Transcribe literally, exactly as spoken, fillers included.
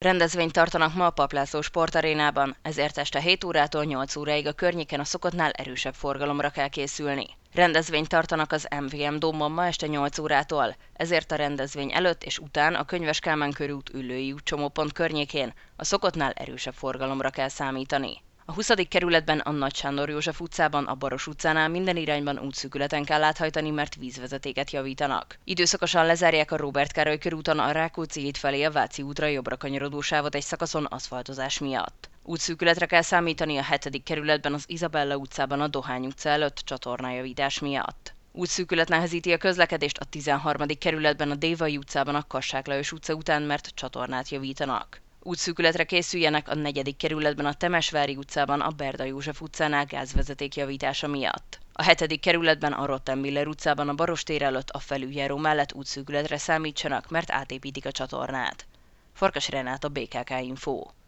Rendezvényt tartanak ma a Papp László sportarénában, ezért este hét órától nyolc óráig a környéken a szokottnál erősebb forgalomra kell készülni. Rendezvényt tartanak az em vé em Dómon ma este nyolc órától, ezért a rendezvény előtt és után a Könyves Kálmán körút Üllői út csomópont környékén a szokottnál erősebb forgalomra kell számítani. A huszadik kerületben a Nagy Sándor József utcában, a Baros utcánál minden irányban útszűkületen kell áthajtani, mert vízvezetéket javítanak. Időszakosan lezárják a Róbert Károly körúton a Rákóczi híd felé a Váci útra jobbra kanyarodó sávot egy szakaszon aszfaltozás miatt. Útszűkületre kell számítani a hetedik kerületben az Izabella utcában a Dohány utca előtt csatornájavítás miatt. Útszűkület nehezíti a közlekedést a tizenharmadik kerületben a Dévai utcában a Kassák Lajos utca után, mert csatornát javítanak. Útszűkületre készüljenek a negyedik kerületben a Temesvári utcában a Berda József utcánál gázvezeték javítása miatt. A hetedik kerületben a Rottenmiller utcában a Barostér előtt a felüljáró mellett útszűkületre számítsanak, mert átépítik a csatornát. Farkas Renáta, bé ká ká Info.